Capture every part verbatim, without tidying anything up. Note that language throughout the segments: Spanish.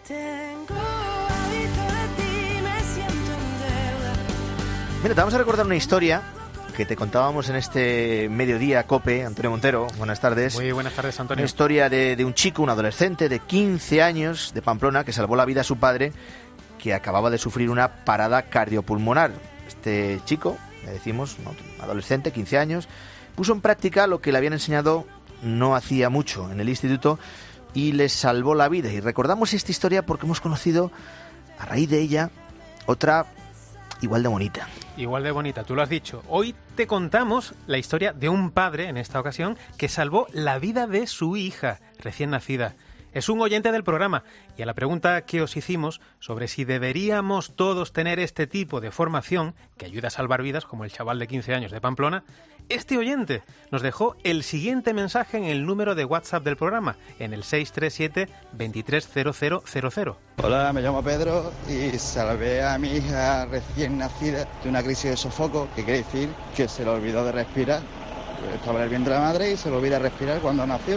Tengo hábito de ti, me siento en deuda. Mira, te vamos a recordar una historia que te contábamos en este mediodía COPE. Antonio Montero, buenas tardes. Muy buenas tardes, Antonio. Una historia de, de un chico, un adolescente de quince años de Pamplona que salvó la vida a su padre, que acababa de sufrir una parada cardiopulmonar. Este chico, le decimos, ¿no?, adolescente, quince años, puso en práctica lo que le habían enseñado no hacía mucho en el instituto y le salvó la vida. Y recordamos esta historia porque hemos conocido, a raíz de ella, otra igual de bonita. Igual de bonita, tú lo has dicho. Hoy te contamos la historia de un padre, en esta ocasión, que salvó la vida de su hija recién nacida. Es un oyente del programa y a la pregunta que os hicimos sobre si deberíamos todos tener este tipo de formación que ayuda a salvar vidas, como el chaval de quince años de Pamplona, este oyente nos dejó el siguiente mensaje en el número de WhatsApp del programa, en el seis tres siete, veintitrés cero cero cero cero. Hola, me llamo Pedro y salvé a mi hija recién nacida de una crisis de sofoco, que quiere decir que se le olvidó de respirar. Estaba en el vientre de la madre y se le olvidó respirar cuando nació.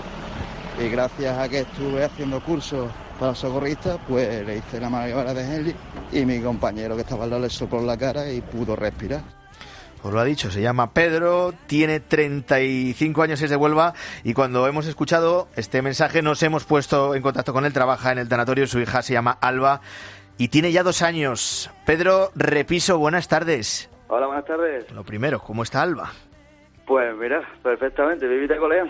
Y gracias a que estuve haciendo cursos para socorristas, pues le hice la maniobra de Henley y mi compañero que estaba al lado le sopló en la cara y pudo respirar. Os lo ha dicho, se llama Pedro, tiene treinta y cinco años, es de Huelva, y cuando hemos escuchado este mensaje nos hemos puesto en contacto con él. Trabaja en el tanatorio, su hija se llama Alba y tiene ya dos años. Pedro Repiso, buenas tardes. Hola, buenas tardes. Lo primero, ¿cómo está Alba? Pues mira, perfectamente, vivita coleando.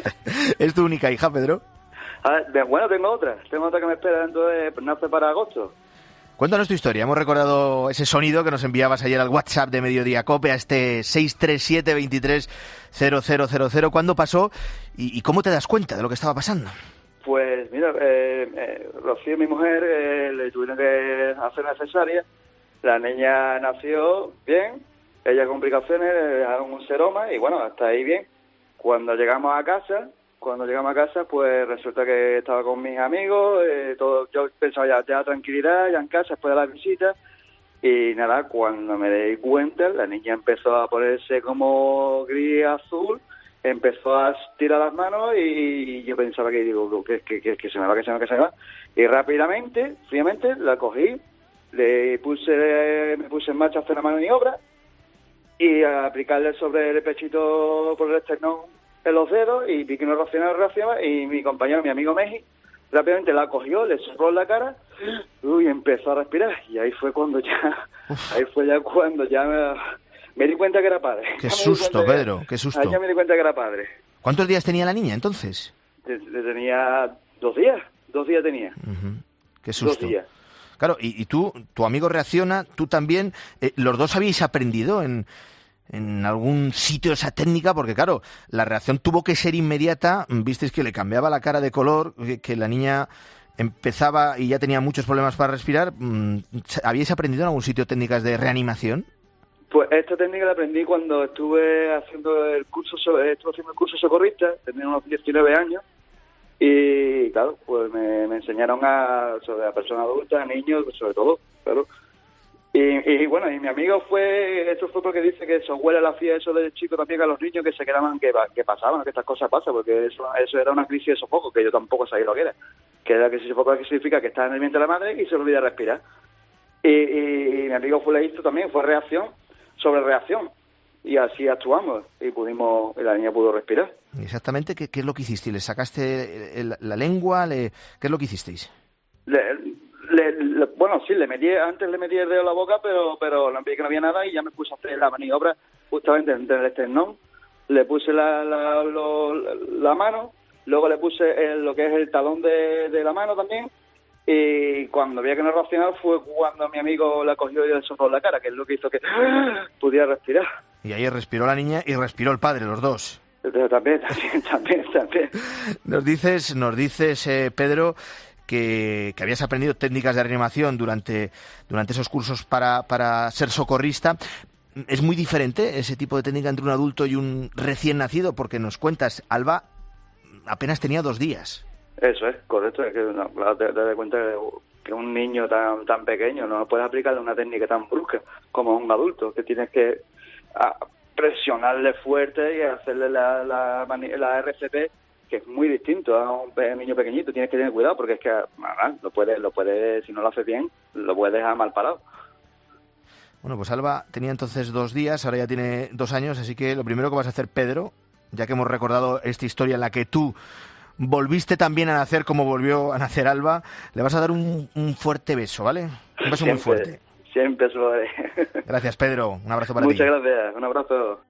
¿Es tu única hija, Pedro? A ver, bueno, tengo otra, tengo otra que me espera dentro de, nace para agosto. Cuéntanos tu historia. Hemos recordado ese sonido que nos enviabas ayer al WhatsApp de Mediodía COPE, a este seis tres siete, veintitrés cero cero cero cero. ¿Cuándo pasó y, y cómo te das cuenta de lo que estaba pasando? Pues mira, eh, eh, Rocío, mi mujer, eh, le tuvieron que hacer una cesárea. La niña nació bien, ella con complicaciones, le dejaron un seroma y bueno, hasta ahí bien. Cuando llegamos a casa, cuando llegamos a casa, pues resulta que estaba con mis amigos, eh, todo, yo pensaba ya, ya tranquilidad, ya en casa, después de la visita, y nada, cuando me di cuenta, la niña empezó a ponerse como gris azul, empezó a tirar las manos y yo pensaba que digo que, que, que, que se me va, que se me va, que se me va, y rápidamente, fríamente, la cogí, le puse, me puse en marcha a hacer la maniobra y a aplicarle sobre el pechito por el esternón en los dedos y vi que no reaccionaba, reaccionaba y mi compañero, mi amigo Meji, rápidamente la cogió, le sopló en la cara, uy, empezó a respirar y ahí fue cuando ya, Uf. ahí fue ya cuando ya me, me di cuenta que era padre. Qué susto, Pedro, qué susto. Ahí ya me di cuenta que era padre. ¿Cuántos días tenía la niña entonces? De, de, tenía dos días, dos días tenía. Uh-huh. Qué susto. Dos días. Claro, y, y tú, tu amigo reacciona, tú también, eh, los dos habéis aprendido en, en algún sitio esa técnica, porque claro, la reacción tuvo que ser inmediata, visteis que le cambiaba la cara de color, que, que la niña empezaba y ya tenía muchos problemas para respirar. ¿Habíais aprendido en algún sitio técnicas de reanimación? Pues esta técnica la aprendí cuando estuve haciendo el curso, estuve haciendo el curso socorrista, tenía unos diecinueve años, y claro, pues me, me enseñaron a, sobre a personas adultas, a niños, sobre todo, claro. Y, y bueno, y mi amigo fue, eso fue porque dice que su abuela le hacía eso de chico también a los niños que se quedaban, que, que pasaban, que estas cosas pasan, porque eso, eso era una crisis de sofoco, que yo tampoco sabía lo que era. Que era crisis de sofoco, que significa que está en el vientre de la madre y se olvida respirar. Y, y, y mi amigo fue le hizo también, fue reacción sobre reacción. Y así actuamos y pudimos, y la niña pudo respirar. Exactamente, ¿qué, qué es lo que hicisteis? ¿Le sacaste el, la lengua? Le, ¿Qué es lo que hicisteis? Le, le, le, bueno, sí, le metí, antes le metí el dedo en la boca, pero pero no vi que no había nada y ya me puse a hacer la maniobra justamente entre el esternón. Le puse la, la, lo, la mano, luego le puse el, lo que es el talón de, de la mano también. Y cuando veía que no reaccionaba fue cuando mi amigo la cogió y le sopló en la cara, que es lo que hizo que pudiera respirar. Y ahí respiró la niña y respiró el padre, los dos. También, también, también, también. Nos dices, nos dices eh, Pedro, que, que habías aprendido técnicas de reanimación durante, durante esos cursos para, para ser socorrista. ¿Es muy diferente ese tipo de técnica entre un adulto y un recién nacido? Porque nos cuentas, Alba apenas tenía dos días. Eso es, correcto. Es que no, te, te das cuenta que un niño tan tan pequeño no puedes aplicarle una técnica tan brusca como un adulto, que tienes que a, presionarle fuerte y hacerle la, la, la R C P que es muy distinto a un pe- niño pequeñito. Tienes que tener cuidado porque es que ah, lo puedes, lo puedes, si no lo haces bien, lo puedes dejar mal parado. Bueno, pues Alba tenía entonces dos días, ahora ya tiene dos años, así que lo primero que vas a hacer, Pedro, ya que hemos recordado esta historia en la que tú volviste también a nacer como volvió a nacer Alba, le vas a dar un, un fuerte beso, ¿vale? Un beso Siempre, muy fuerte. Siempre se lo haré. Gracias, Pedro. Un abrazo para Muchas ti. gracias. Un abrazo.